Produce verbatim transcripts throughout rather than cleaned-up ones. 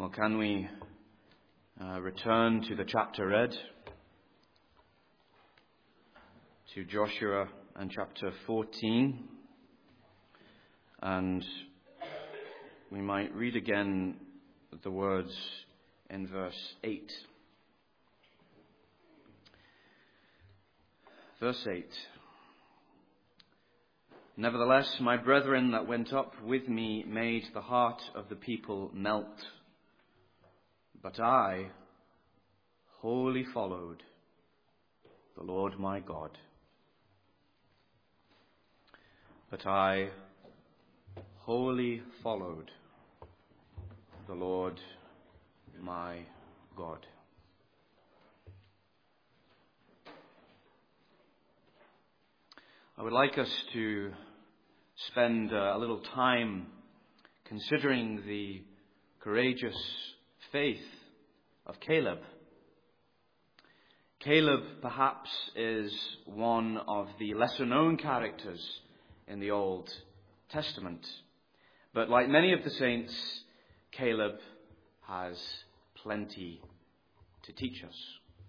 Well, can we uh, return to the chapter read? To Joshua and chapter fourteen. And we might read again the words in verse eight. Verse eight. Nevertheless, my brethren that went up with me made the heart of the people melt. But I wholly followed the Lord my God. But I wholly followed the Lord my God. I would like us to spend uh, a little time considering the courageous faith of Caleb. Caleb perhaps is one of the lesser known characters in the Old Testament. But like many of the saints, Caleb has plenty to teach us.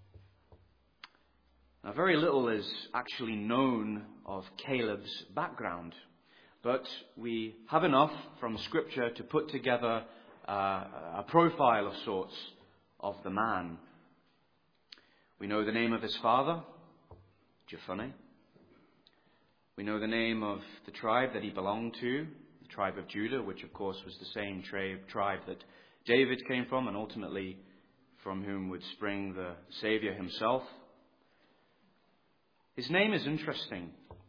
Now, very little is actually known of Caleb's background, but we have enough from Scripture to put together uh, a profile of sorts of the man. We know the name of his father, Jephunneh. We know the name of the tribe that he belonged to, the tribe of Judah, which of course was the same tri- tribe that David came from, and ultimately from whom would spring the Saviour himself. His name is interesting.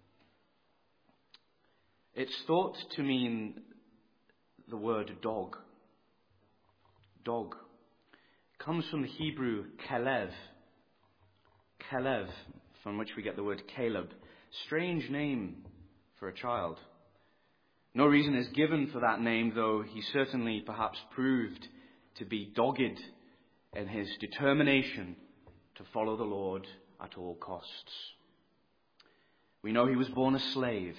It's thought to mean the word dog. Dog. It comes from the Hebrew Kalev. Kalev, from which we get the word Caleb. Strange name for a child. No reason is given for that name, though he certainly perhaps proved to be dogged in his determination to follow the Lord at all costs. We know he was born a slave,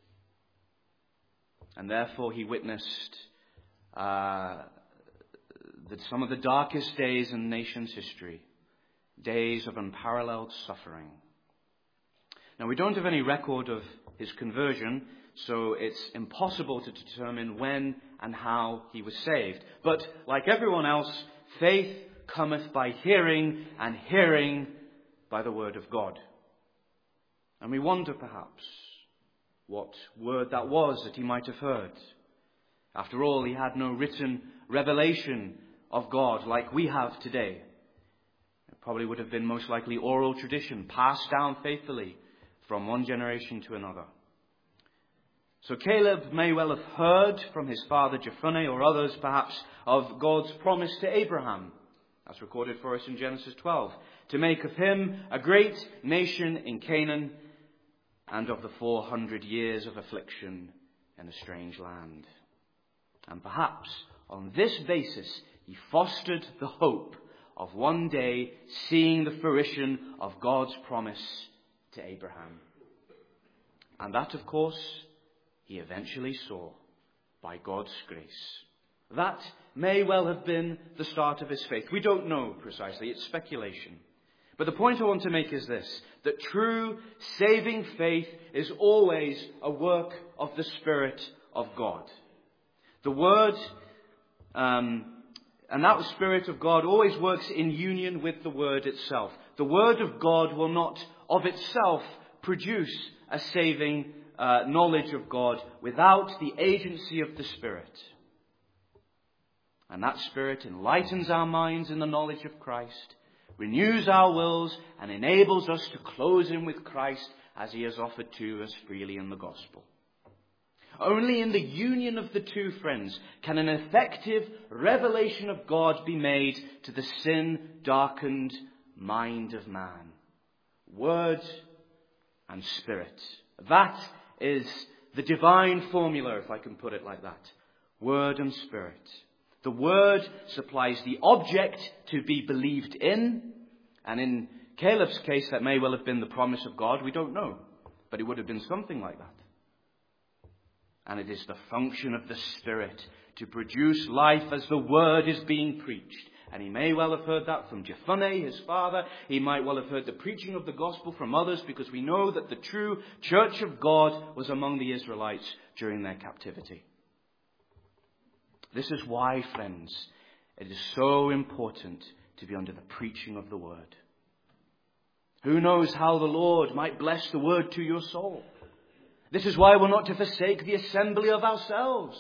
and therefore he witnessed uh, the, some of the darkest days in the nation's history, days of unparalleled suffering. Now, we don't have any record of his conversion, so it's impossible to determine when and how he was saved. But like everyone else, faith cometh by hearing, and hearing by the word of God. And we wonder perhaps what word that was that he might have heard. After all, he had no written revelation of God like we have today. It probably would have been most likely oral tradition, passed down faithfully from one generation to another. So Caleb may well have heard from his father Jephunneh, or others perhaps, of God's promise to Abraham, as recorded for us in Genesis twelve, to make of him a great nation in Canaan, and of the four hundred years of affliction in a strange land. And perhaps on this basis he fostered the hope of one day seeing the fruition of God's promise to Abraham. And that, of course, he eventually saw by God's grace. That may well have been the start of his faith. We don't know precisely. It's speculation. But the point I want to make is this, that true saving faith is always a work of the Spirit of God. The Word, um, and that Spirit of God always works in union with the Word itself. The Word of God will not of itself produce a saving uh, knowledge of God without the agency of the Spirit. And that Spirit enlightens our minds in the knowledge of Christ, renews our wills, and enables us to close in with Christ as he has offered to us freely in the gospel. Only in the union of the two, friends, can an effective revelation of God be made to the sin-darkened mind of man. Word and Spirit. That is the divine formula, if I can put it like that. Word and Spirit. The Word supplies the object to be believed in, and in Caleb's case that may well have been the promise of God. We don't know, but it would have been something like that. And it is the function of the Spirit to produce life as the word is being preached. And he may well have heard that from Jephthah, his father. He might well have heard the preaching of the gospel from others, because we know that the true church of God was among the Israelites during their captivity. This is why, friends, it is so important to be under the preaching of the word. Who knows how the Lord might bless the word to your soul? This is why we're not to forsake the assembly of ourselves.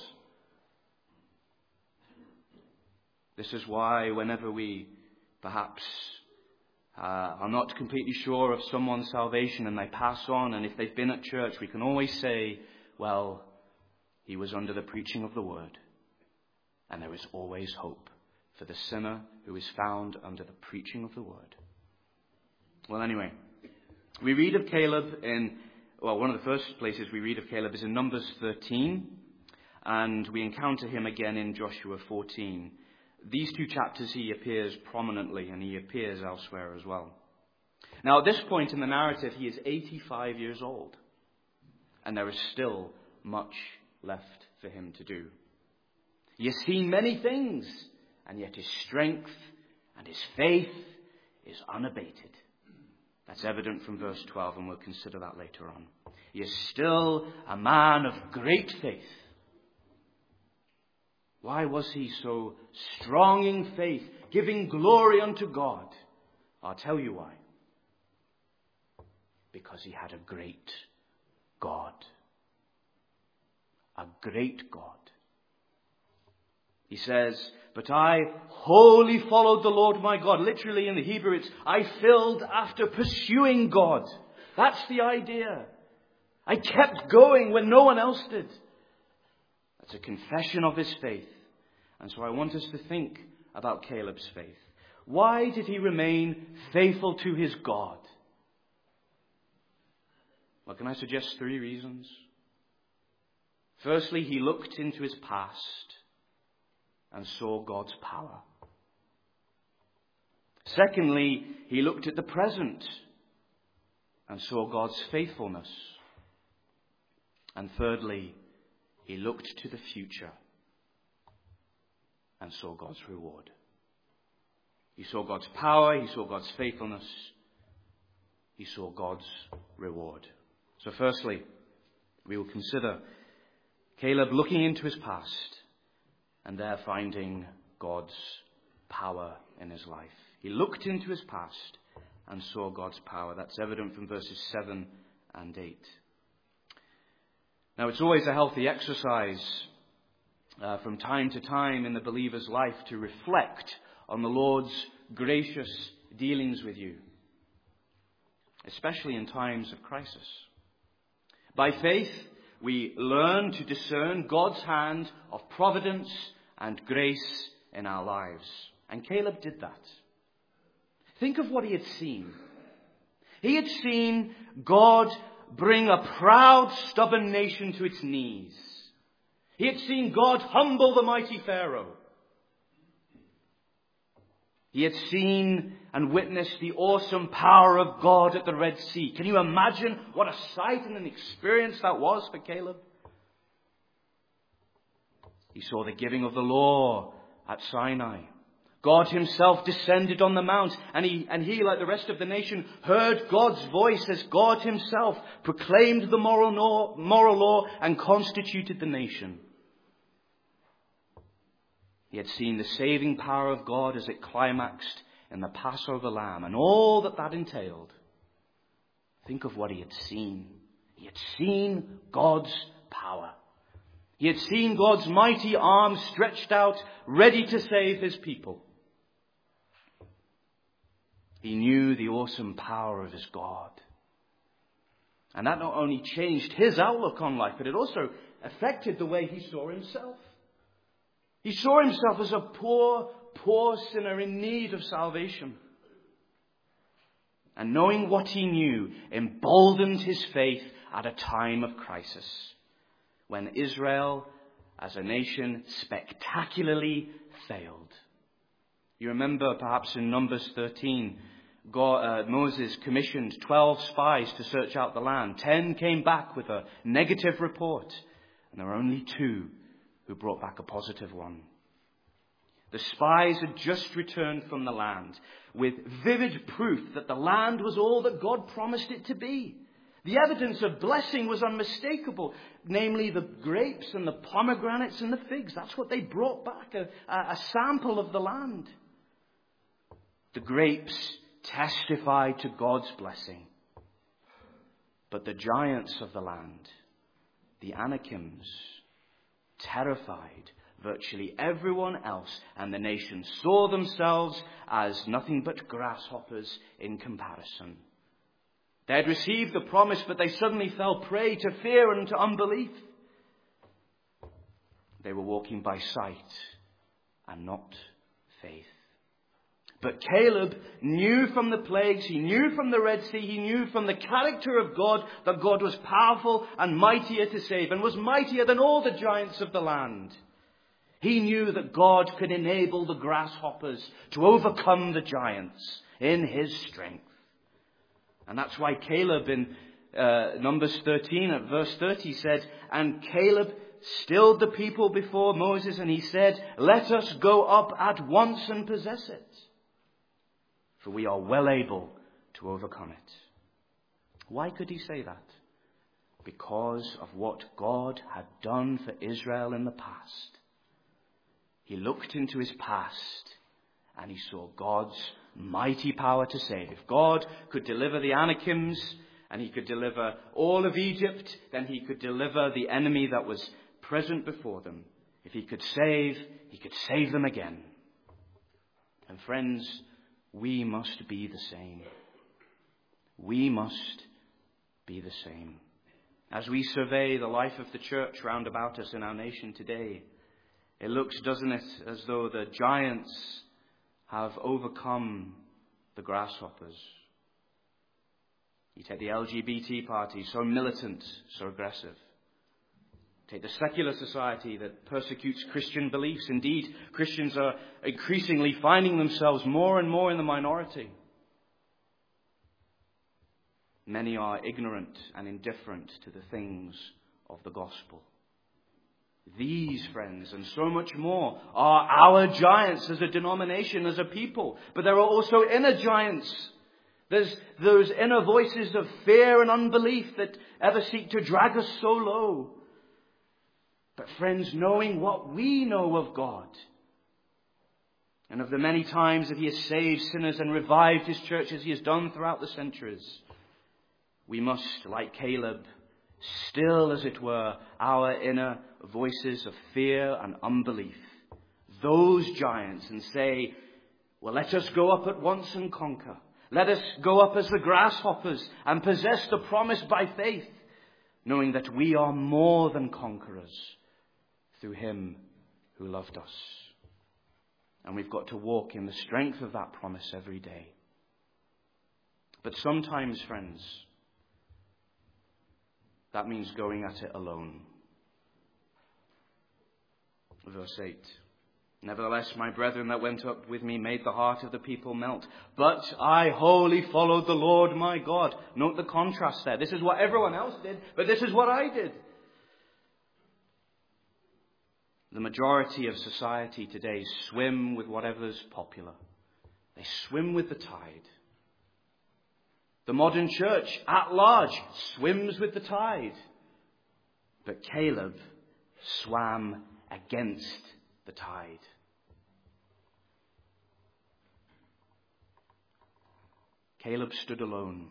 This is why whenever we perhaps uh, are not completely sure of someone's salvation and they pass on, and if they've been at church, we can always say, well, he was under the preaching of the word. And there is always hope for the sinner who is found under the preaching of the word. Well, anyway, we read of Caleb in, well, one of the first places we read of Caleb is in Numbers thirteen, and we encounter him again in Joshua fourteen. These two chapters he appears prominently, and he appears elsewhere as well. Now, at this point in the narrative, he is eighty-five years old, and there is still much left for him to do. He has seen many things, and yet his strength and his faith is unabated. That's evident from verse twelve, and we'll consider that later on. He is still a man of great faith. Why was he so strong in faith, giving glory unto God? I'll tell you why. Because he had a great God. A great God. He says, but I wholly followed the Lord my God. Literally in the Hebrew, it's I filled after pursuing God. That's the idea. I kept going when no one else did. That's a confession of his faith. And so I want us to think about Caleb's faith. Why did he remain faithful to his God? Well, can I suggest three reasons? Firstly, he looked into his past and saw God's power. Secondly, he looked at the present and saw God's faithfulness. And thirdly, he looked to the future and saw God's reward. He saw God's power, he saw God's faithfulness, he saw God's reward. So firstly, we will consider Caleb looking into his past and there finding God's power in his life. He looked into his past and saw God's power. That's evident from verses seven and eight. Now, it's always a healthy exercise uh, from time to time in the believer's life to reflect on the Lord's gracious dealings with you, especially in times of crisis. By faith, we learn to discern God's hand of providence and grace in our lives. And Caleb did that. Think of what he had seen. He had seen God bring a proud, stubborn nation to its knees. He had seen God humble the mighty Pharaoh. He had seen and witnessed the awesome power of God at the Red Sea. Can you imagine what a sight and an experience that was for Caleb? He saw the giving of the law at Sinai. God himself descended on the mount, and he, and he, like the rest of the nation, heard God's voice as God himself proclaimed the moral law, moral law and constituted the nation. He had seen the saving power of God as it climaxed in the Passover lamb and all that that entailed. Think of what he had seen. He had seen God's power. He had seen God's mighty arm stretched out, ready to save his people. He knew the awesome power of his God. And that not only changed his outlook on life, but it also affected the way he saw himself. He saw himself as a poor, poor sinner in need of salvation. And knowing what he knew emboldened his faith at a time of crisis, when Israel, as a nation, spectacularly failed. You remember perhaps in Numbers thirteen, God, uh, Moses commissioned twelve spies to search out the land. Ten came back with a negative report. And there were only two who brought back a positive one. The spies had just returned from the land with vivid proof that the land was all that God promised it to be. The evidence of blessing was unmistakable, namely the grapes and the pomegranates and the figs. That's what they brought back, a, a sample of the land. The grapes testified to God's blessing. But the giants of the land, the Anakims, terrified virtually everyone else, and the nation saw themselves as nothing but grasshoppers in comparison. They had received the promise, but they suddenly fell prey to fear and to unbelief. They were walking by sight and not faith. But Caleb knew from the plagues, he knew from the Red Sea, he knew from the character of God that God was powerful and mightier to save, and was mightier than all the giants of the land. He knew that God could enable the grasshoppers to overcome the giants in his strength. And that's why Caleb in uh, Numbers thirteen at verse thirty said, "And Caleb stilled the people before Moses, and he said, 'Let us go up at once and possess it, for we are well able to overcome it.'" Why could he say that? Because of what God had done for Israel in the past. He looked into his past and he saw God's mighty power to save. If God could deliver the Anakims and he could deliver all of Egypt, then he could deliver the enemy that was present before them. If he could save, he could save them again. And friends, we must be the same. We must be the same. As we survey the life of the church round about us in our nation today, it looks, doesn't it, as though the giants have overcome the grasshoppers. You take the L G B T party, so militant, so aggressive. Take the secular society that persecutes Christian beliefs. Indeed, Christians are increasingly finding themselves more and more in the minority. Many are ignorant and indifferent to the things of the gospel. These, friends, and so much more, are our giants as a denomination, as a people. But there are also inner giants. There's those inner voices of fear and unbelief that ever seek to drag us so low. But friends, knowing what we know of God, and of the many times that he has saved sinners and revived his church as he has done throughout the centuries, we must, like Caleb, still, as it were, our inner voices of fear and unbelief, those giants, and say, well, let us go up at once and conquer. Let us go up as the grasshoppers and possess the promise by faith, knowing that we are more than conquerors through him who loved us. And we've got to walk in the strength of that promise every day. But sometimes, friends, that means going at it alone. Verse eight. Nevertheless, my brethren that went up with me made the heart of the people melt. But I wholly followed the Lord my God. Note the contrast there. This is what everyone else did, but this is what I did. The majority of society today swim with whatever's popular. They swim with the tide. The modern church at large swims with the tide. But Caleb swam against the tide. Caleb stood alone.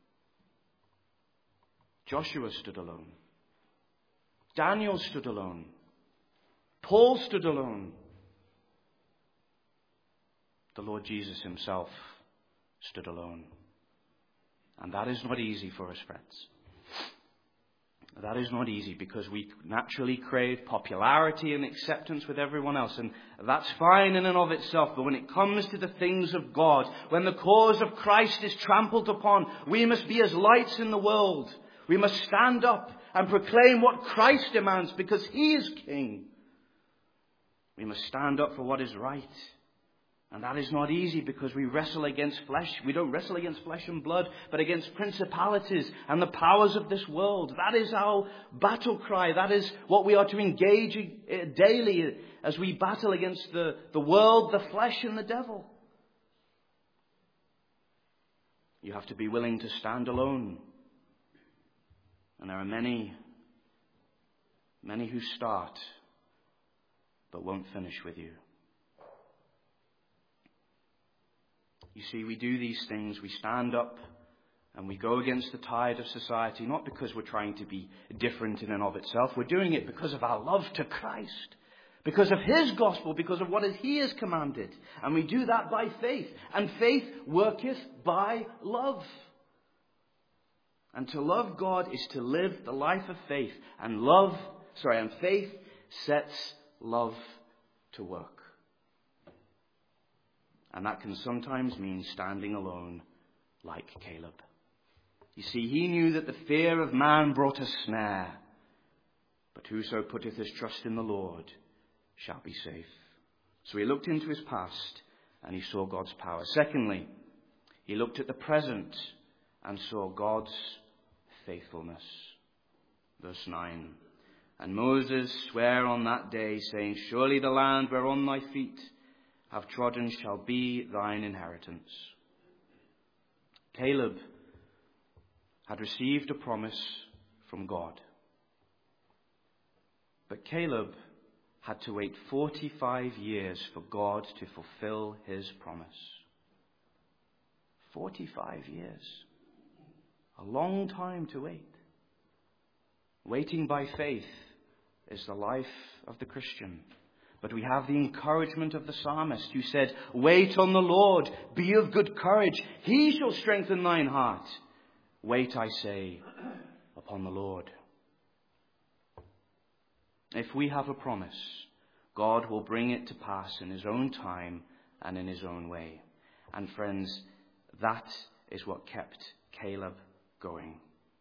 Joshua stood alone. Daniel stood alone. Paul stood alone. The Lord Jesus himself stood alone. And that is not easy for us, friends. That is not easy because we naturally crave popularity and acceptance with everyone else. And that's fine in and of itself. But when it comes to the things of God, when the cause of Christ is trampled upon, we must be as lights in the world. We must stand up and proclaim what Christ demands because he is King. We must stand up for what is right And that is not easy because we wrestle against flesh. We don't wrestle against flesh and blood, but against principalities and the powers of this world. That is our battle cry. That is what we are to engage in daily as we battle against the, the world, the flesh, and the devil. You have to be willing to stand alone. And there are many, many who start but won't finish with you. You see, we do these things, we stand up and we go against the tide of society, not because we're trying to be different in and of itself. We're doing it because of our love to Christ, because of His gospel, because of what He has commanded. And we do that by faith. And faith worketh by love. And to love God is to live the life of faith. And love, sorry, and faith sets love to work. And that can sometimes mean standing alone like Caleb. You see, he knew that the fear of man brought a snare. But whoso putteth his trust in the Lord shall be safe. So he looked into his past and he saw God's power. Secondly, he looked at the present and saw God's faithfulness. Verse nine. And Moses sware on that day, saying, Surely the land whereon thy feet have trodden shall be thine inheritance. Caleb had received a promise from God. But Caleb had to wait forty-five years for God to fulfill his promise. forty-five years. A long time to wait. Waiting by faith is the life of the Christian. But we have the encouragement of the psalmist who said, Wait on the Lord, be of good courage. He shall strengthen thine heart. Wait, I say, upon the Lord. If we have a promise, God will bring it to pass in His own time and in His own way. And friends, that is what kept Caleb going.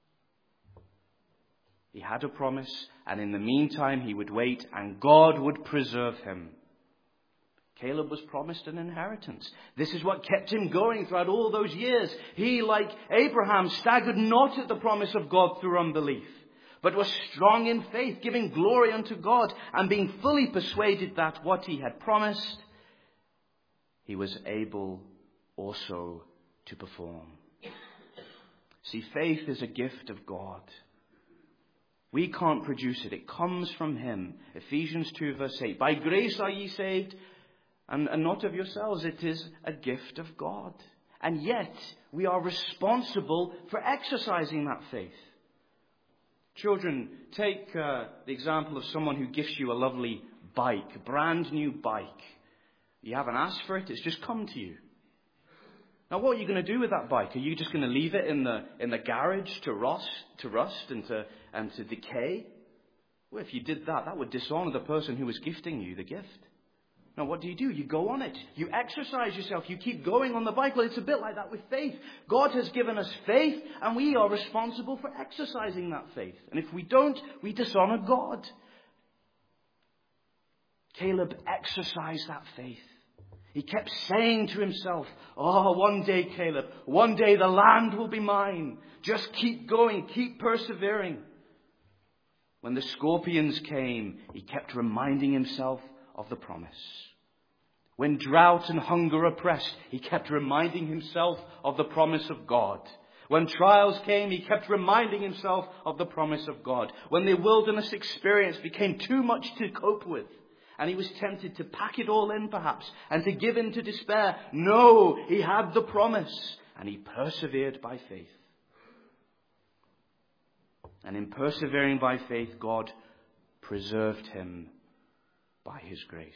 He had a promise, and in the meantime he would wait, and God would preserve him. Caleb was promised an inheritance. This is what kept him going throughout all those years. He, like Abraham, staggered not at the promise of God through unbelief, but was strong in faith, giving glory unto God, and being fully persuaded that what he had promised, he was able also to perform. See, faith is a gift of God. We can't produce it. It comes from Him. Ephesians two verse eight. By grace are ye saved, and, and not of yourselves. It is a gift of God. And yet, we are responsible for exercising that faith. Children, take uh, the example of someone who gifts you a lovely bike, a brand new bike. You haven't asked for it. It's just come to you. Now, what are you going to do with that bike? Are you just going to leave it in the in the garage to rust, to rust and to and to decay? Well, if you did that, that would dishonor the person who was gifting you the gift. Now, what do you do? You go on it. You exercise yourself. You keep going on the bike. Well, it's a bit like that with faith. God has given us faith, and we are responsible for exercising that faith. And if we don't, we dishonor God. Caleb exercised that faith. He kept saying to himself, oh, one day, Caleb, one day the land will be mine. Just keep going, keep persevering. When the scorpions came, he kept reminding himself of the promise. When drought and hunger oppressed, he kept reminding himself of the promise of God. When trials came, he kept reminding himself of the promise of God. When the wilderness experience became too much to cope with, and he was tempted to pack it all in, perhaps, and to give in to despair. No, he had the promise, and he persevered by faith. And in persevering by faith, God preserved him by His grace.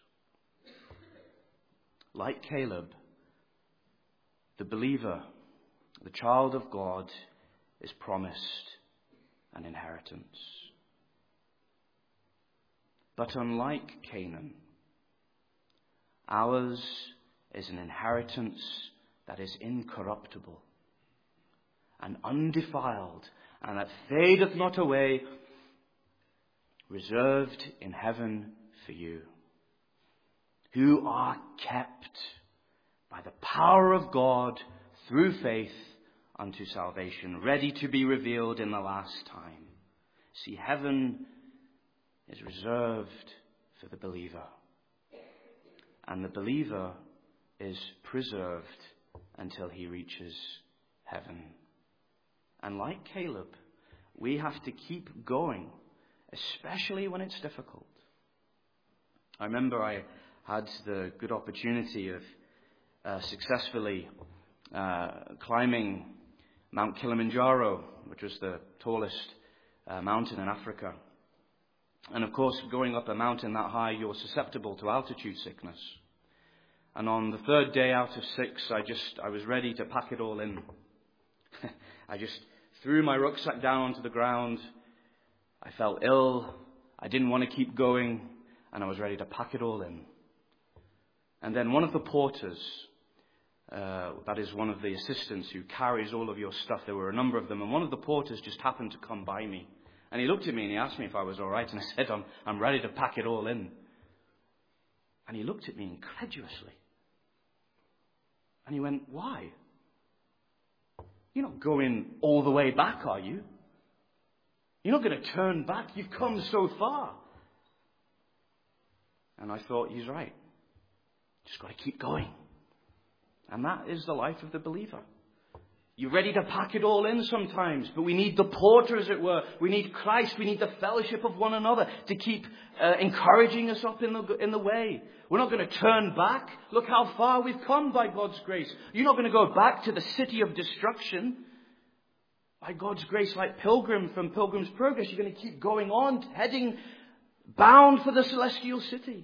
Like Caleb, the believer, the child of God, is promised an inheritance. But unlike Canaan, ours is an inheritance that is incorruptible and undefiled, and that fadeth not away, reserved in heaven for you. who are kept by the power of God through faith unto salvation, ready to be revealed in the last time. See, heaven is reserved for the believer. And the believer is preserved until he reaches heaven. And like Caleb, we have to keep going, especially when it's difficult. I remember I had the good opportunity of uh, successfully uh, climbing Mount Kilimanjaro, which was the tallest uh, mountain in Africa. And of course, going up a mountain that high, you're susceptible to altitude sickness. And on the third day out of six, I just, I was ready to pack it all in. I just threw my rucksack down onto the ground. I felt ill. I didn't want to keep going. And I was ready to pack it all in. And then one of the porters, uh, that is one of the assistants who carries all of your stuff, there were a number of them, and one of the porters just happened to come by me. And he looked at me and he asked me if I was all right. And I said, I'm, I'm ready to pack it all in. And he looked at me incredulously. And he went, why? You're not going all the way back, are you? You're not going to turn back. You've come so far. And I thought, he's right. Just got to keep going. And that is the life of the believer. You're ready to pack it all in sometimes, but we need the porter, as it were. We need Christ. We need the fellowship of one another to keep uh, encouraging us up in the, in the way. We're not going to turn back. Look how far we've come by God's grace. You're not going to go back to the city of destruction. By God's grace, like Pilgrim from Pilgrim's Progress, you're going to keep going on, heading bound for the celestial city.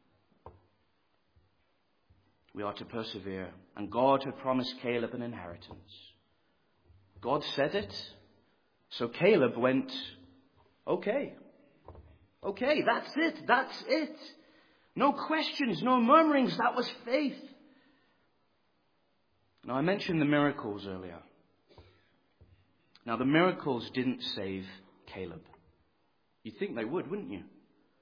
We are to persevere. And God had promised Caleb an inheritance. God said it. So Caleb went, okay. Okay, that's it. That's it. No questions, no murmurings. That was faith. Now, I mentioned the miracles earlier. Now, the miracles didn't save Caleb. You'd think they would, wouldn't you?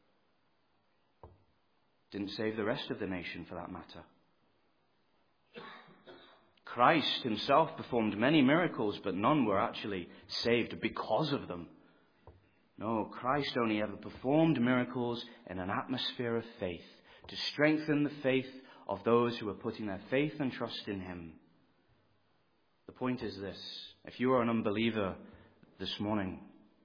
Didn't save the rest of the nation, for that matter. Christ himself performed many miracles, but none were actually saved because of them. No, Christ only ever performed miracles in an atmosphere of faith, to strengthen the faith of those who are putting their faith and trust in him. The point is this: if you are an unbeliever this morning,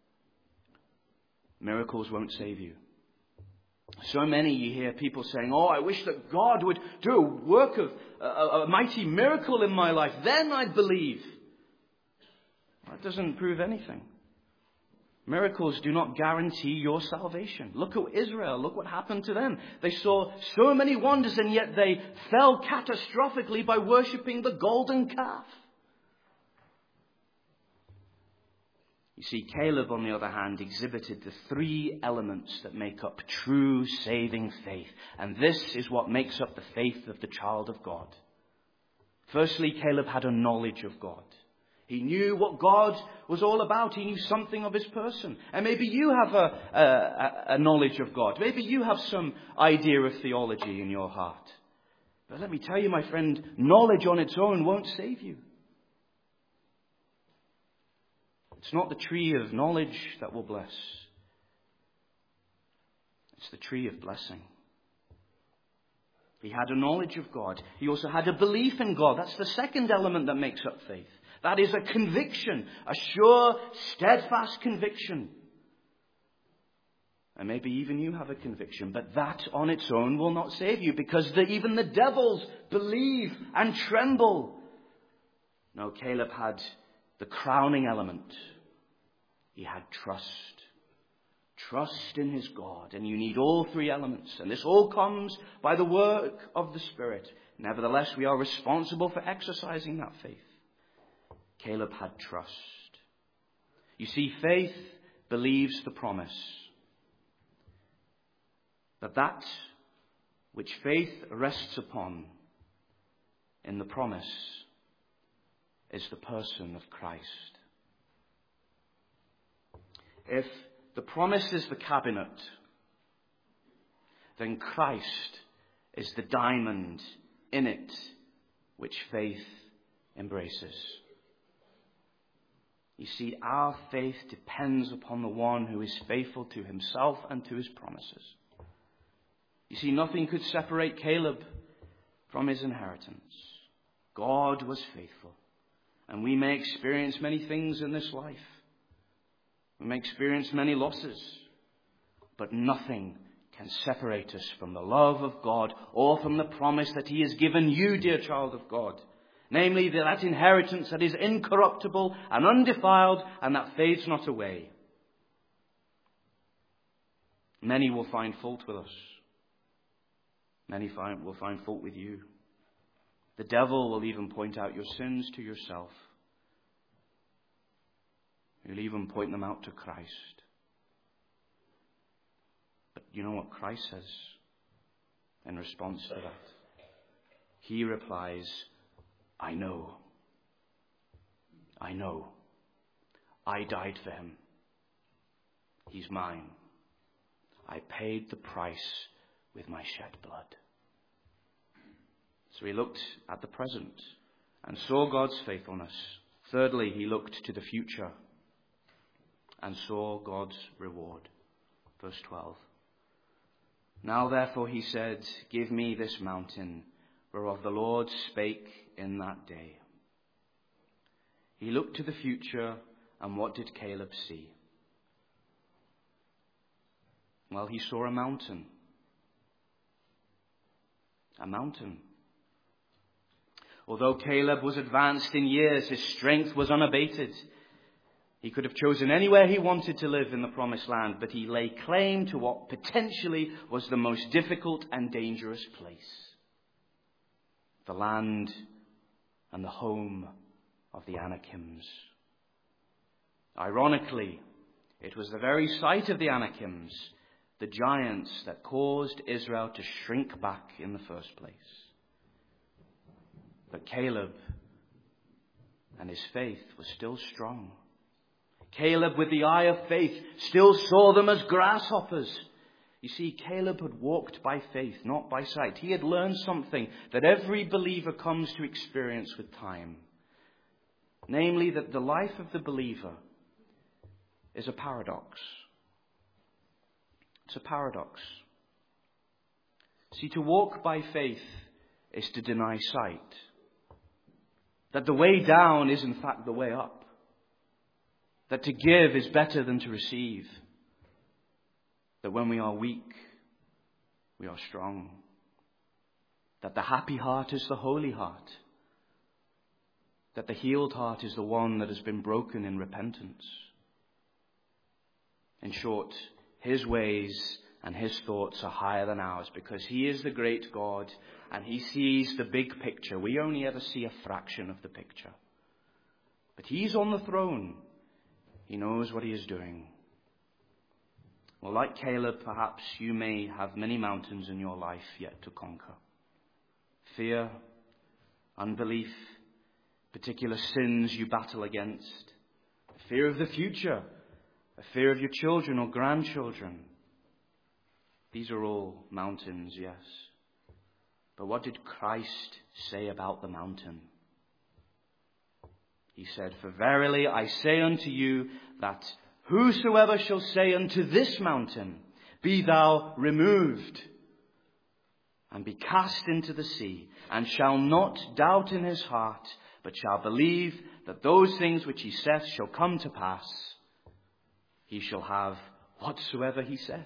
miracles won't save you. So many you hear people saying, oh, I wish that God would do a work of a, a mighty miracle in my life. Then I'd believe. That doesn't prove anything. Miracles do not guarantee your salvation. Look at Israel. Look what happened to them. They saw so many wonders, and yet they fell catastrophically by worshipping the golden calf. You see, Caleb, on the other hand, exhibited the three elements that make up true saving faith. And this is what makes up the faith of the child of God. Firstly, Caleb had a knowledge of God. He knew what God was all about. He knew something of his person. And maybe you have a, a, a knowledge of God. Maybe you have some idea of theology in your heart. But let me tell you, my friend, knowledge on its own won't save you. It's not the tree of knowledge that will bless. It's the tree of blessing. He had a knowledge of God. He also had a belief in God. That's the second element that makes up faith. That is a conviction, a sure, steadfast conviction. And maybe even you have a conviction, but that on its own will not save you, because the, even the devils believe and tremble. No, Caleb had the crowning element. He had trust. Trust in his God. And you need all three elements. And this all comes by the work of the Spirit. Nevertheless, we are responsible for exercising that faith. Caleb had trust. You see, faith believes the promise. But that which faith rests upon in the promise is the person of Christ. If the promise is the cabinet, then Christ is the diamond in it which faith embraces. You see, our faith depends upon the one who is faithful to himself and to his promises. You see, nothing could separate Caleb from his inheritance. God was faithful. And we may experience many things in this life. We may experience many losses. But nothing can separate us from the love of God or from the promise that he has given you, dear child of God. Namely, that inheritance that is incorruptible and undefiled and that fades not away. Many will find fault with us. Many find, will find fault with you. The devil will even point out your sins to yourself. He'll even point them out to Christ. But you know what Christ says in response to that? He replies, I know. I know. I died for him. He's mine. I paid the price with my shed blood. So he looked at the present and saw God's faithfulness. Thirdly, he looked to the future and saw God's reward. Verse twelve. Now therefore he said, give me this mountain whereof the Lord spake in that day. He looked to the future, and what did Caleb see? Well, he saw a mountain. A mountain. Although Caleb was advanced in years, his strength was unabated. He could have chosen anywhere he wanted to live in the promised land, but he laid claim to what potentially was the most difficult and dangerous place. The land and the home of the Anakims. Ironically, it was the very sight of the Anakims, the giants, that caused Israel to shrink back in the first place. But Caleb and his faith was still strong. Caleb, with the eye of faith, still saw them as grasshoppers. You see, Caleb had walked by faith, not by sight. He had learned something that every believer comes to experience with time. Namely, that the life of the believer is a paradox. It's a paradox. See, to walk by faith is to deny sight. That the way down is in fact the way up. That to give is better than to receive. That when we are weak, we are strong. That the happy heart is the holy heart. That the healed heart is the one that has been broken in repentance. In short, his ways and his thoughts are higher than ours because he is the great God and he sees the big picture. We only ever see a fraction of the picture. But he's on the throne. He knows what he is doing. Well, like Caleb, perhaps you may have many mountains in your life yet to conquer. Fear, unbelief, particular sins you battle against, fear of the future, a fear of your children or grandchildren. These are all mountains, yes. But what did Christ say about the mountain? He said, for verily I say unto you that whosoever shall say unto this mountain, be thou removed and be cast into the sea, and shall not doubt in his heart, but shall believe that those things which he saith shall come to pass, he shall have whatsoever he saith.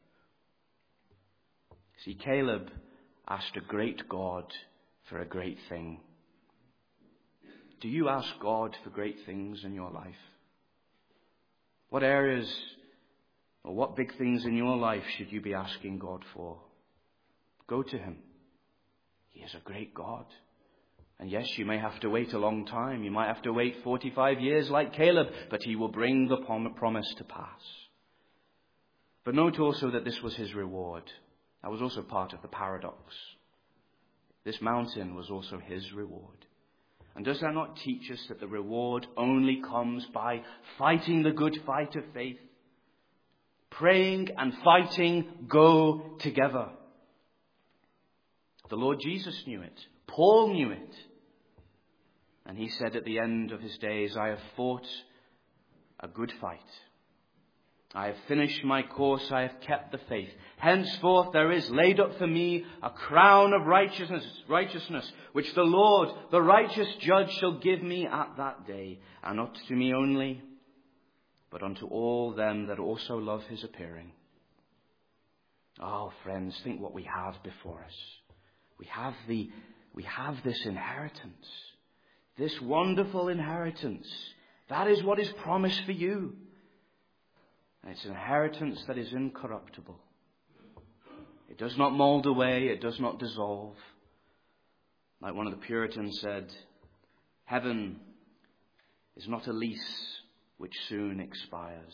See, Caleb asked a great God for a great thing. Do you ask God for great things in your life? What areas or what big things in your life should you be asking God for? Go to him. He is a great God. And yes, you may have to wait a long time. You might have to wait forty-five years like Caleb, but he will bring the promise to pass. But note also that this was his reward. That was also part of the paradox. This mountain was also his reward. And does that not teach us that the reward only comes by fighting the good fight of faith? Praying and fighting go together. The Lord Jesus knew it. Paul knew it. And he said at the end of his days, I have fought a good fight. I have finished my course, I have kept the faith. Henceforth there is laid up for me a crown of righteousness, righteousness, which the Lord, the righteous judge, shall give me at that day, and not to me only, but unto all them that also love his appearing. Oh, friends, think what we have before us. We have the, we have this inheritance, this wonderful inheritance. That is what is promised for you. And it's an inheritance that is incorruptible. It does not mold away. It does not dissolve. Like one of the Puritans said, heaven is not a lease which soon expires.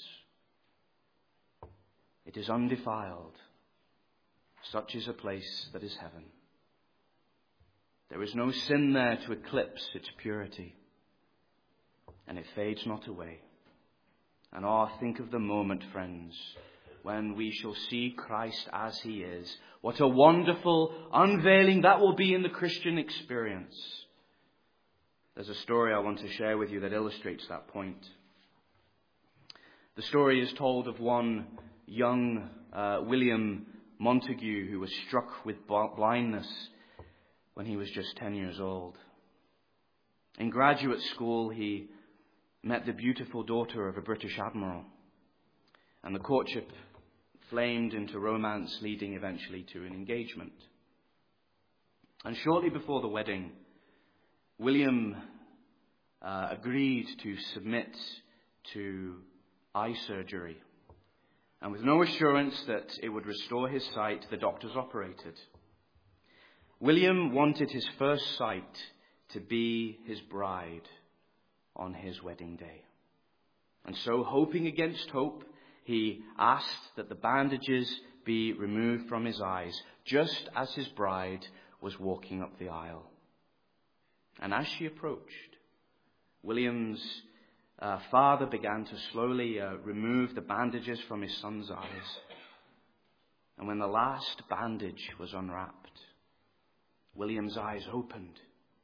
It is undefiled. Such is a place that is heaven. There is no sin there to eclipse its purity. And it fades not away. And oh, think of the moment, friends, when we shall see Christ as he is. What a wonderful unveiling that will be in the Christian experience. There's a story I want to share with you that illustrates that point. The story is told of one young uh, William Montague who was struck with blindness when he was just ten years old. In graduate school, he met the beautiful daughter of a British admiral, and the courtship flamed into romance, leading eventually to an engagement. And shortly before the wedding, William uh, agreed to submit to eye surgery, and with no assurance that it would restore his sight, the doctors operated. William wanted his first sight to be his bride on his wedding day. And so, hoping against hope, he asked that the bandages be removed from his eyes, just as his bride was walking up the aisle. And as she approached, William's uh, father began to slowly uh, remove the bandages from his son's eyes. And when the last bandage was unwrapped, William's eyes opened.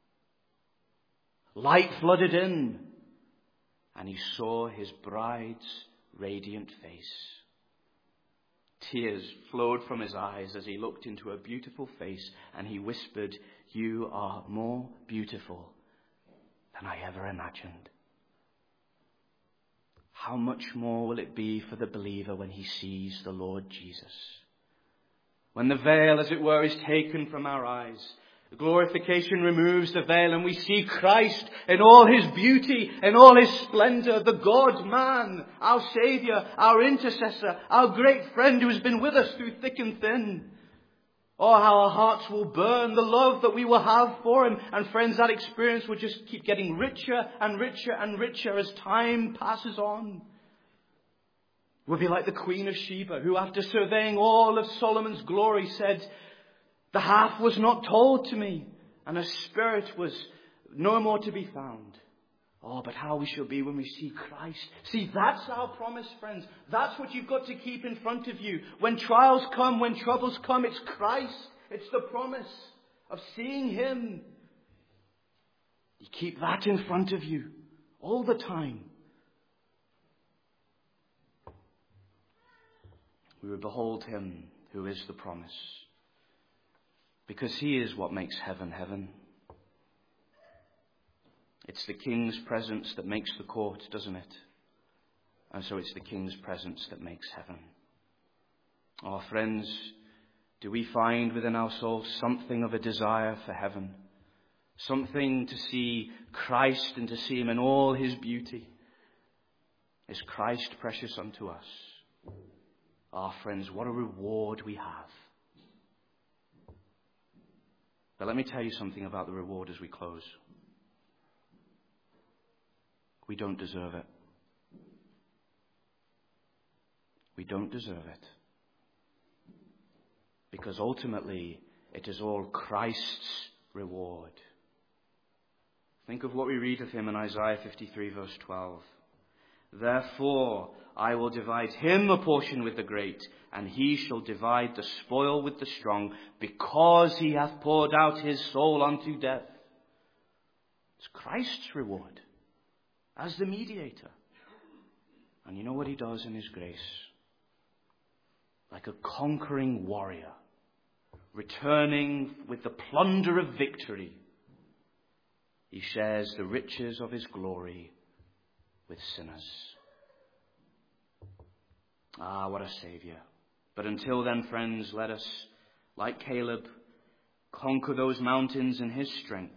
Light flooded in, and he saw his bride's radiant face. Tears flowed from his eyes as he looked into a beautiful face, and he whispered, "You are more beautiful than I ever imagined." How much more will it be for the believer when he sees the Lord Jesus? When the veil, as it were, is taken from our eyes, the glorification removes the veil, and we see Christ in all his beauty, in all his splendor, the God-man, our Savior, our intercessor, our great friend who has been with us through thick and thin. Oh, how our hearts will burn, the love that we will have for him. And friends, that experience will just keep getting richer and richer and richer as time passes on. We'll be like the Queen of Sheba, who after surveying all of Solomon's glory said, "The half was not told to me, and her spirit was no more to be found." Oh, but how we shall be when we see Christ. See, that's our promise, friends. That's what you've got to keep in front of you. When trials come, when troubles come, it's Christ. It's the promise of seeing him. You keep that in front of you all the time. We will behold him who is the promise. Because he is what makes heaven heaven. It's the King's presence that makes the court, doesn't it? And so it's the King's presence that makes heaven. Oh, friends, do we find within our souls something of a desire for heaven? Something to see Christ and to see him in all his beauty? Is Christ precious unto us? Ah, oh, friends, what a reward we have. But let me tell you something about the reward as we close. We don't deserve it. We don't deserve it. Because ultimately, it is all Christ's reward. Think of what we read of him in Isaiah fifty-three, verse twelve. "Therefore, I will divide him a portion with the great, and he shall divide the spoil with the strong, because he hath poured out his soul unto death. It's Christ's reward as the mediator. And you know what he does in his grace? Like a conquering warrior, returning with the plunder of victory, he shares the riches of his glory with sinners. Ah, what a Saviour. But until then, friends, let us, like Caleb, conquer those mountains in his strength.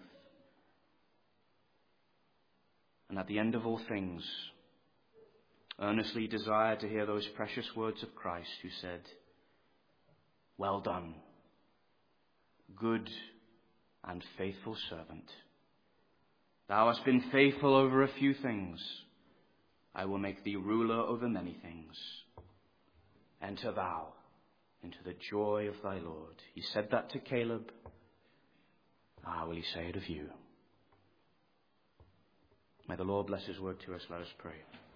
And at the end of all things, earnestly desire to hear those precious words of Christ who said, "Well done, good and faithful servant. Thou hast been faithful over a few things. I will make thee ruler over many things. Enter thou into the joy of thy Lord." He said that to Caleb. Ah, will he say it of you? May the Lord bless his word to us. Let us pray.